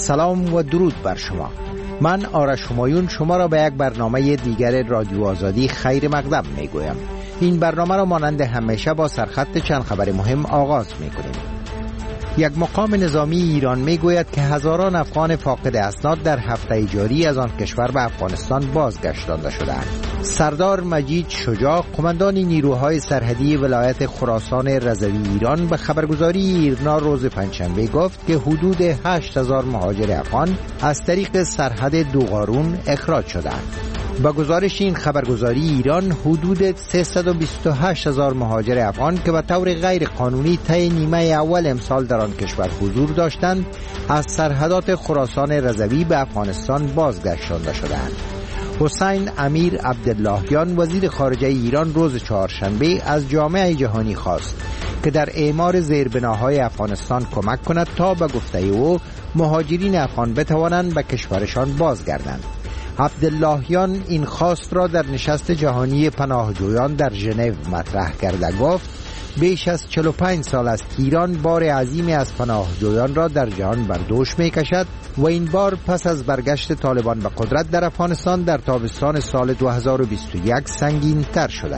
سلام و درود بر شما. من آرش همایون شما را به یک برنامه دیگر رادیو آزادی خیر مقدم می گویم. این برنامه را مانند همیشه با سرخط چند خبر مهم آغاز می کنیم. یک مقام نظامی ایران می گوید که هزاران افغان فاقد اسناد در هفته جاری از آن کشور به افغانستان بازگشتانده شدند. سردار مجید شجاع قماندان نیروهای سرحدی ولایت خراسان رضوی ایران به خبرگزاری ایرنا روز پنجشنبه گفت که حدود 8000 مهاجر افغان از طریق سرحد دوغارون اخراج شدند. با گزارش این خبرگزاری ایران حدود 328000 مهاجر افغان که به طور غیر قانونی طی نیمه اول امسال در آن کشور حضور داشتند از سرحدات خراسان رضوی به افغانستان بازگشتانده شدند. حسین امیر عبداللهیان وزیر خارجه ایران روز چهارشنبه از جامعه جهانی خواست که در اعمار زیربناهای افغانستان کمک کند تا به گفته او مهاجرین افغان بتوانند به کشورشان بازگردند. عبداللهیان این خواست را در نشست جهانی پناهجویان در ژنو مطرح کرده گفت بیش از 45 سال است ایران بار عظیمی از پناهجویان را در جهان بر دوش می کشد و این بار پس از برگشت طالبان به قدرت در افغانستان در تابستان سال 2021 سنگین تر شده.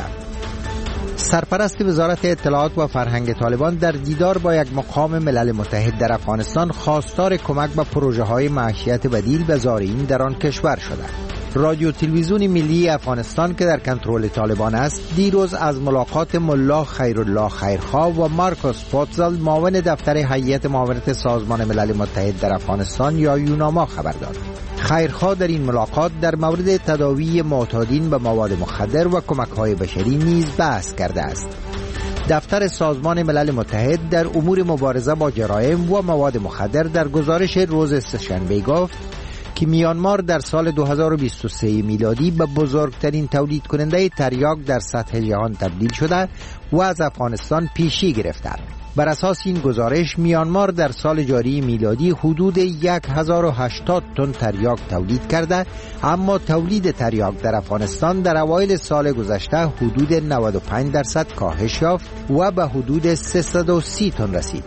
سرپرست وزارت اطلاعات و فرهنگ طالبان در دیدار با یک مقام ملل متحد در افغانستان خواستار کمک به پروژه های معیشت بدیل به زائرین در آن کشور شده. رادیو تلویزیون ملی افغانستان که در کنترل طالبان است دیروز از ملاقات ملا خیرالله خیرخواه و مارکوس پوتزل معاون دفتر هیئت معاونت سازمان ملل متحد در افغانستان یا یوناما خبر داد. خیرخواه در این ملاقات در مورد تداوی معتادین به مواد مخدر و کمک‌های بشری نیز بحث کرده است. دفتر سازمان ملل متحد در امور مبارزه با جرایم و مواد مخدر در گزارش روز سه‌شنبه گفت که میانمار در سال 2023 میلادی به بزرگترین تولید کننده تریاک در سطح جهان تبدیل شده و از افغانستان پیشی گرفته. بر اساس این گزارش میانمار در سال جاری میلادی حدود 1080 تن تریاک تولید کرده، اما تولید تریاک در افغانستان در اوایل سال گذشته حدود 95% کاهش یافت و به حدود 330 تن رسید.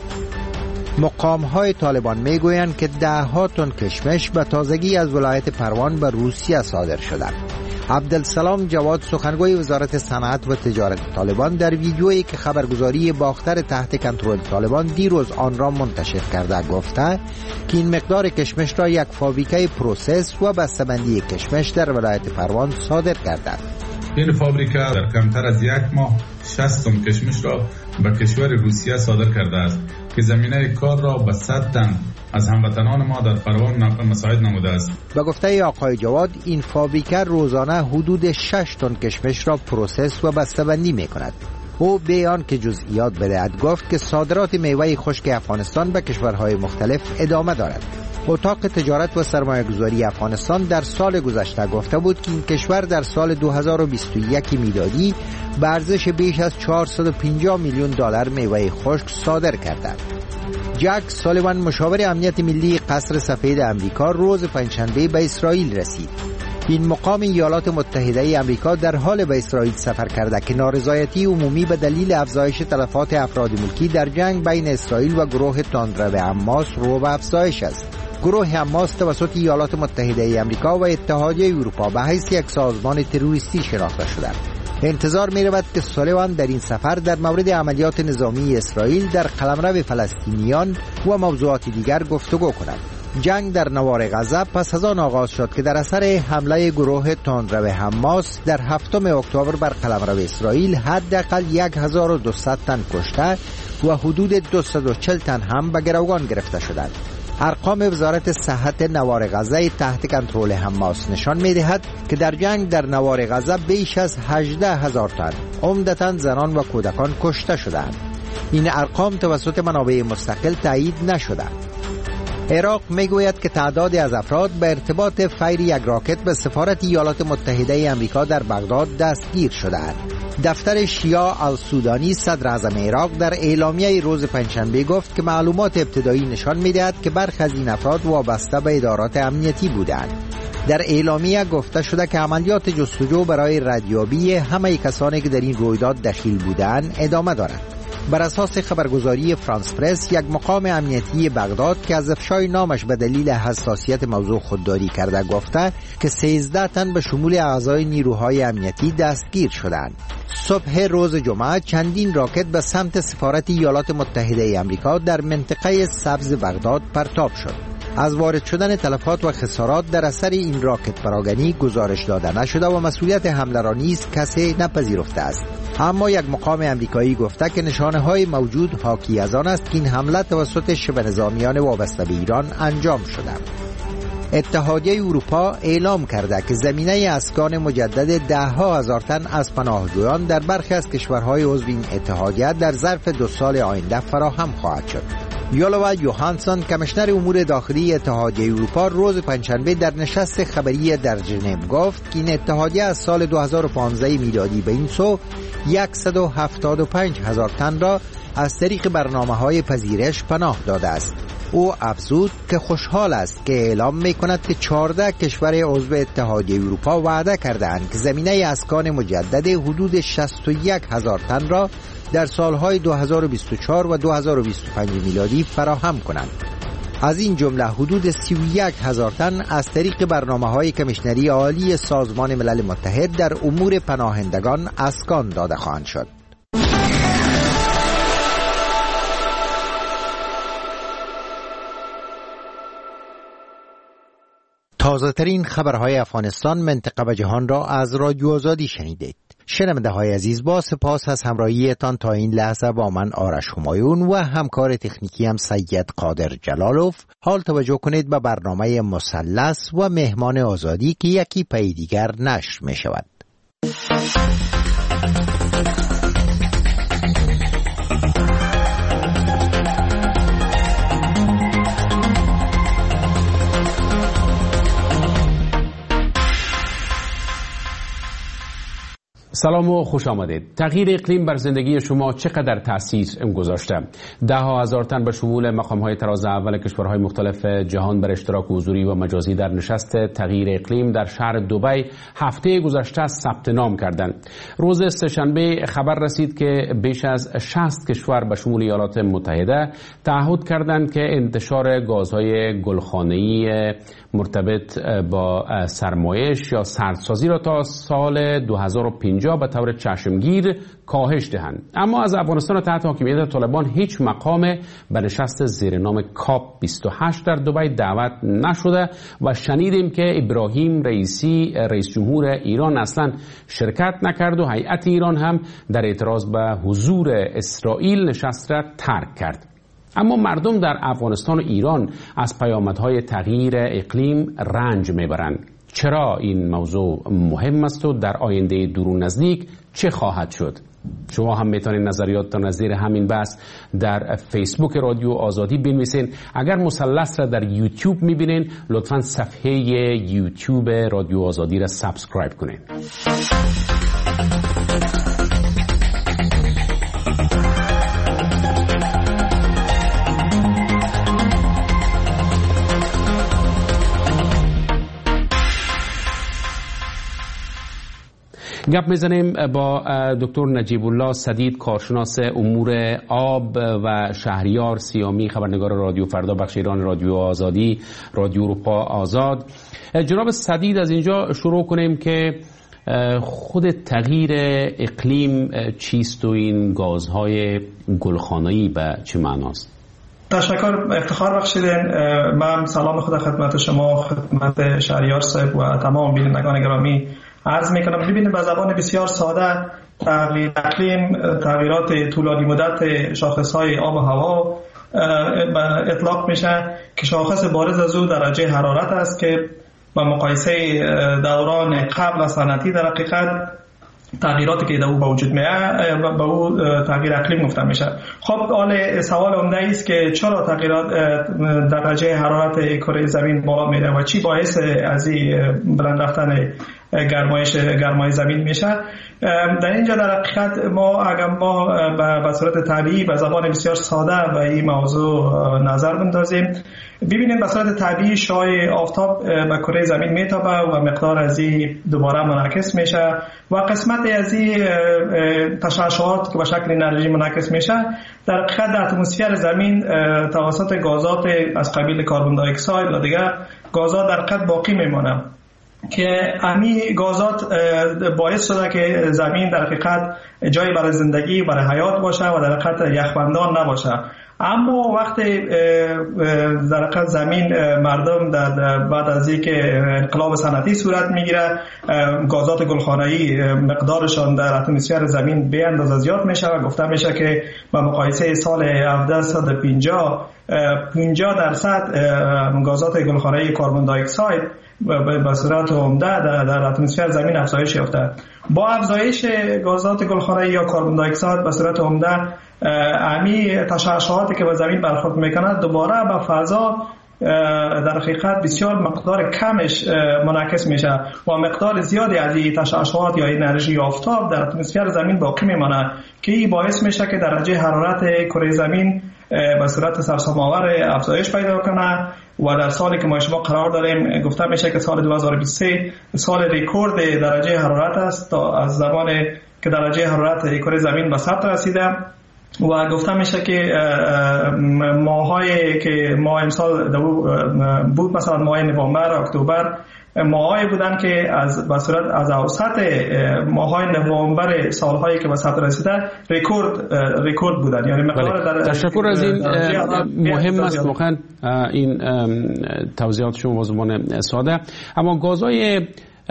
مقام‌های طالبان می‌گویند که 10 تن کشمش به تازگی از ولایت پروان به روسیه صادر شده. عبدالسلام جواد سخنگوی وزارت صنعت و تجارت طالبان در ویدیویی که خبرگزاری باختر تحت کنترل طالبان دیروز آن را منتشر کرده گفته که این مقدار کشمش را یک فابریکه پروسس و بسته‌بندی کشمش در ولایت پروان صادر کرده. این فابریکه در کمتر از یک ماه 60 تن کشمش را به کشور روسیه صادر کرده است که زمینه کار را به 100 تن از هموطنان ما در پروان مساعد نموده است. به گفته آقای جواد این فابریکه روزانه حدود 6 تن کشمش را پروسس و بسته‌بندی می‌کند. او بیان که جزئیات بدهد گفت که صادرات میوه خشک افغانستان به کشورهای مختلف ادامه دارد. اتاق تجارت و سرمایه‌گذاری افغانستان در سال گذشته گفته بود که این کشور در سال 2021 میلادی به ارزش بیش از 450 میلیون دلار میوه خشک صادر کرده. جک سالیوان مشاور امنیت ملی قصر سفید آمریکا روز پنجشنبه به اسرائیل رسید. این مقام ایالات متحده آمریکا در حال به اسرائیل سفر کرده که نارضایتی عمومی به دلیل افزایش تلفات افراد ملکی در جنگ بین اسرائیل و گروه تندرو حماس رو به افزایش است. گروه حماس توسط ایالات متحده آمریکا و اتحادیه اروپا به حیث یک سازمان تروریستی شناخته شده. انتظار می رود که سالیوان در این سفر در مورد عملیات نظامی اسرائیل در قلمرو فلسطینیان و موضوعات دیگر گفتگو کند. جنگ در نوار غزه پس از آن آغاز شد که در اثر حمله گروه تندرو حماس در 7 اکتبر بر قلمرو اسرائیل حداقل 1200 تن کشته و حدود 240 تن هم به گروگان گرفته شدند. ارقام وزارت صحت نوار غزه تحت کنترل حماس نشان می‌دهد که در جنگ در نوار غزه بیش از 18000 تن عمدتاً زنان و کودکان کشته شدند. این ارقام توسط منابع مستقل تایید نشده. عراق میگوید که تعدادی از افراد به ارتباط فیر یک راکت به سفارت ایالات متحده آمریکا در بغداد دستگیر شدند. دفتر شیعه السودانی صدر اعظم عراق در اعلامیه روز پنجشنبه گفت که معلومات ابتدایی نشان می‌دهد که برخی از این افراد وابسته به ادارات امنیتی بودند. در اعلامیه گفته شده که عملیات جستجو برای ردیابی همه کسانی که در این رویداد دخیل بودند ادامه دارد. بر اساس خبرگزاری فرانس پرس، یک مقام امنیتی بغداد که از افشای نامش به دلیل حساسیت موضوع خودداری کرده گفته که 13 تن به شمول اعضای نیروهای امنیتی دستگیر شدند. صبح روز جمعه چندین راکت به سمت سفارت ایالات متحده آمریکا در منطقه سبز بغداد پرتاب شد. از وارد شدن تلفات و خسارات در اثر این راکت پراگنی گزارش داده نشده و مسئولیت حمله را نیز کسی نپذیرفته است. اما یک مقام امریکایی گفته که نشانه‌های موجود حاکی از آن است که این حمله توسط شبه نظامیان وابسته به ایران انجام شده. اتحادیه اروپا اعلام کرده که زمینه اسکان مجدد 10,000 تن از پناهجویان در برخی از کشورهای عضو این اتحادیه در ظرف 2 سال آینده فراهم خواهد شد. یولوا یوهانسون کمیشنر امور داخلی اتحادیه اروپا روز پنجشنبه در نشست خبری در ژنو گفت که این اتحادیه از سال 2015 میلادی به این سو 175,000 تن را از طریق برنامه‌های پذیرش پناه داده است. او افزود که خوشحال است که اعلام می‌کند که 14 کشور عضو اتحادیه اروپا وعده کرده‌اند که زمینه اسکان مجدد حدود 61,000 تن را در سالهای 2024 و 2025 میلادی فراهم کنند. از این جمله حدود 31,000 تن از طریق برنامه‌های کمیشنری عالی سازمان ملل متحد در امور پناهندگان اسکان داده خواهند شد. تازه ترین خبرهای افغانستان، منطقه و جهان را از رادیو آزادی شنیدید. شنونده های عزیز، با سپاس از همراهیتان تا این لحظه با من آرش همایون و همکار تکنیکی هم سید قادر جلالوف. حال توجه کنید به برنامه مثلث و مهمان آزادی که یکی پی دیگر نشر می شود. سلام و خوش آمدید. تغییر اقلیم بر زندگی شما چقدر تأثیر گذاشته؟ 10,000 تن به شمول مقام‌های تراز اول کشورهای مختلف جهان بر اشتراک حضوری و مجازی در نشست تغییر اقلیم در شهر دبی هفته گذشته ثبت نام کردند. روز سه‌شنبه خبر رسید که بیش از 60 کشور به شمول ایالات متحده تعهد کردند که انتشار گازهای گلخانه‌ای مرتبط با سرمایش یا سردسازی را تا سال 2050 به طور چشمگیر کاهش دهند. اما از افغانستان تحت حاکمیت طالبان هیچ مقام به نشست زیر نام کاپ 28 در دبی دعوت نشده و شنیدیم که ابراهیم رئیسی رئیس جمهور ایران اصلا شرکت نکرد و هیئت ایران هم در اعتراض به حضور اسرائیل نشست را ترک کرد. اما مردم در افغانستان و ایران از پیامدهای تغییر اقلیم رنج میبرند. چرا این موضوع مهم است و در آینده دور و نزدیک چه خواهد شد؟ شما هم میتونید نظریاتتان از زیر همین بحث در فیسبوک رادیو آزادی بنویسین. اگر مثلث را در یوتیوب میبینین لطفاً صفحه یوتیوب رادیو آزادی را سابسکرایب کنین. گپ میزنیم با دکتر نجیب الله سدید، کارشناس امور آب و شهریار سیامی، خبرنگار رادیو فردا، بخش ایران رادیو آزادی، رادیو اروپا آزاد. جناب سدید، از اینجا شروع کنیم که خود تغییر اقلیم چیست و این گازهای گلخانه‌ای به چه معناست؟ تشکر، افتخار بخشیدین. من سلام خدا خدمت شما، خدمت شهریار صاحب و تمام بینندگان گرامی عرض میکنم. ببینید، به زبان بسیار ساده تغییر اقلیم تغییرات طولانی مدت شاخصهای آب و هوا اطلاق میشه که شاخص بارز از او درجه حرارت است که با مقایسه دوران قبل از صنعتی در حقیقت تغییراتی که در او به وجود میاد به او تغییر اقلیم گفته میشه. خب حال سوال عمده است که چرا تغییرات درجه حرارت کره زمین بالا میره و چی باعث از این بلند رفتن گرمای زمین میشه. در اینجا در حقیقت اگر ما به صورت طبیعی به زبان بسیار ساده به این موضوع نظر بندازیم، ببینیم به صورت طبیعی شعاع آفتاب به کره زمین میتابه و مقدار از این دوباره منعکس میشه و قسمت از این تشعشعات که به شکل انرژی منعکس میشه در حقیقت در اتمسفر زمین توسط گازات از قبیل کربن دی اکساید و دیگر گازات در حقیقت باقی میمونه که همین گازات باعث شده که زمین در حقیقت جای برای زندگی، برای حیات باشه و در حقیقت یخبندان نباشه. اما وقتی در حقیقت زمین مردم بعد از اینکه انقلاب صنعتی صورت میگیره، گازات گلخانه‌ای مقدارشان در اتمسفر زمین به اندازه زیاد میشه و گفته میشه که با مقایسه سال 1750 50% گازات گلخانه‌ای کربن دی اکساید به صورت عمده در اتمسفر زمین افزایش یافته. با افزایش گازات گلخانه‌ای یا کربن دی اکساید به صورت عمده امی تشعشعاتی که به زمین برخورد میکنه دوباره به فضا در حقیقت بسیار مقدار کمش منعکس میشه و مقدار زیادی از این تشعشعات یا انرژی آفتاب در اتمسفر زمین باقی میمانه که این باعث میشه که درجه حرارت کره زمین به صورت سرسام‌آور افزایش پیدا کنه و در سالی که ما شما قرار داریم گفته میشه که سال 2023 سال رکورد درجه حرارت است تا از زمانی که درجه حرارت کره زمین به ثبت رسیده و گفته میشه که ماهایی که ماه امسال بود مثلا ماه نوامبر اکتبر ماهایی بودن که به صورت از اوسط ماهای نوامبر سالهایی که به ثبت رسیده رکورد بودن، یعنی مقدار در تشکر از این مهم است واقعا این توضیحات شما با زبان ساده. اما گازهای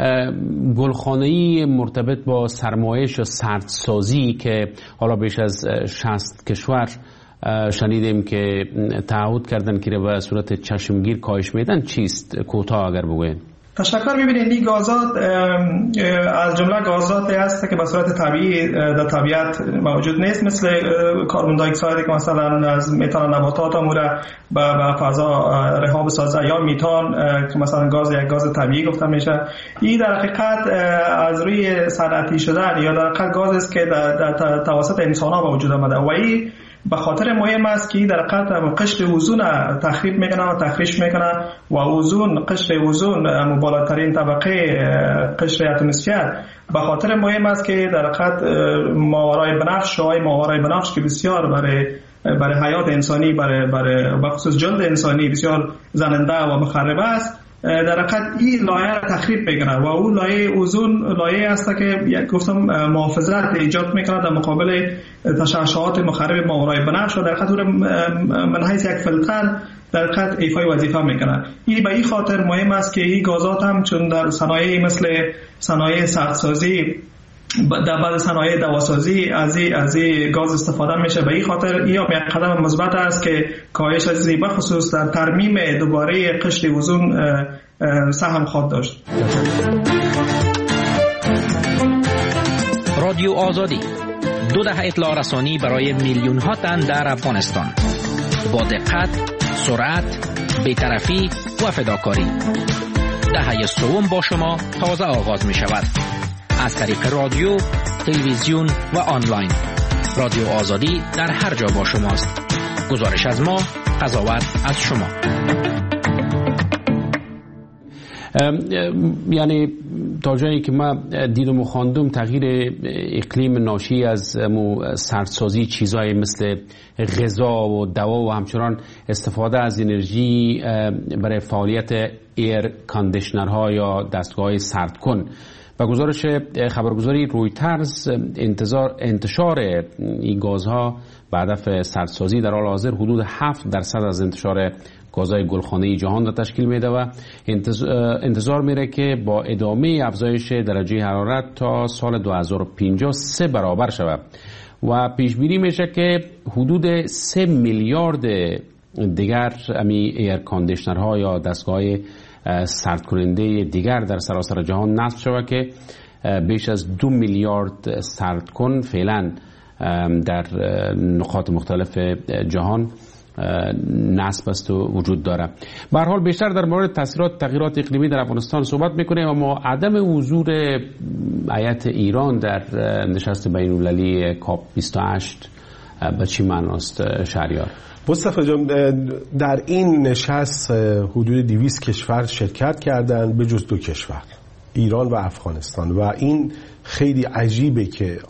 گلخانه‌ای مرتبط با سرمایش و سردسازی که حالا بیش از 60 کشور شنیدیم که تعهد کردن که به صورت چشمگیر کاهش میدن، چیست؟ کوتاه اگر بگوین. تشکر. ببینید این گازات از جمله گازاتی هست که به صورت طبیعی در طبیعت موجود نیست، مثل کربن دی اکساید که مثلا از میتان نباتات اموره به فضا رها بسازه یا میتان که مثلا یک گاز طبیعی گفته میشه. این در حقیقت از روی صنعتی شدن یا در حقیقت گازی است که در توسط انسان‌ها به وجود آمده و این به خاطر مهم است که در حقیقت قشر اوزون تخریب میکنه و تخریش میکنه و اوزون، قشر اوزون بالاترین طبقه قشر اتمسفر، به خاطر مهم است که در حقیقت ماورای بنفش، شعاع ماورای بنفش که بسیار برای حیات انسانی، برای بخصوص جلد انسانی بسیار زننده و مخرب است، در حقیقت این لایه را تخریب میکنه و اون لایه اوزون لایه است که گفتم محافظت ایجاد میکنه در مقابل تشعشعات مخرب ماورای بنفش و در حقیقت من حیث یک فیلتر در حقیقت ایفای وظیفه میکنه. این به این خاطر مهم است که این گازات هم چون در صنایع مثل صنایع سردسازی، در بعض صنایع دواسازی از این گاز استفاده میشه. به این خاطر این یک قدم مثبت است که کاهش از این بخصوص در ترمیم دوباره قشر اوزون سهم خواهد داشت. رادیو آزادی 12 اطلاع رسانی برای میلیون ها تن در افغانستان با دقت، سرعت، بی‌طرفی و فداکاری. دهه سوم با شما تازه آغاز می شود از طریق رادیو، تلویزیون و آنلاین. رادیو آزادی در هر جا با شماست. گزارش از ما، قضاوت از شما. یعنی تا جایی که ما دیدم و خواندم تغییر اقلیم ناشی از سردسازی چیزهای مثل غذا و دوا و همچنان استفاده از انرژی برای فعالیت ایر کاندیشنرها یا دستگاه سردکن. با گزارش خبرگزاری رویترز انتشار این گازها به هدف سردسازی در حال حاضر حدود 7% از انتشار گازهای گلخانه‌ای جهان را تشکیل میده و انتظار میره که با ادامه افزایش درجه حرارت تا سال 2050 3 برابر شود و پیش بینی میشه که حدود 3 میلیارد دیگر ایر کاندیشنرها یا دستگاه سرد کننده دیگر در سراسر جهان نصب شود که بیش از 2 میلیارد سردکن فعلا در نقاط مختلف جهان نسب است و وجود داره. به هر حال بیشتر در مورد تاثیرات تغییرات اقلیمی در افغانستان صحبت میکنیم، اما عدم حضور هیئت ایران در نشست بین‌المللی کاپ 28 به چی معناست شهریار؟ مصطفی جان، در این نشست حدود 200 کشور شرکت کردند به جز 2 کشور، ایران و افغانستان، و این خیلی عجیبه که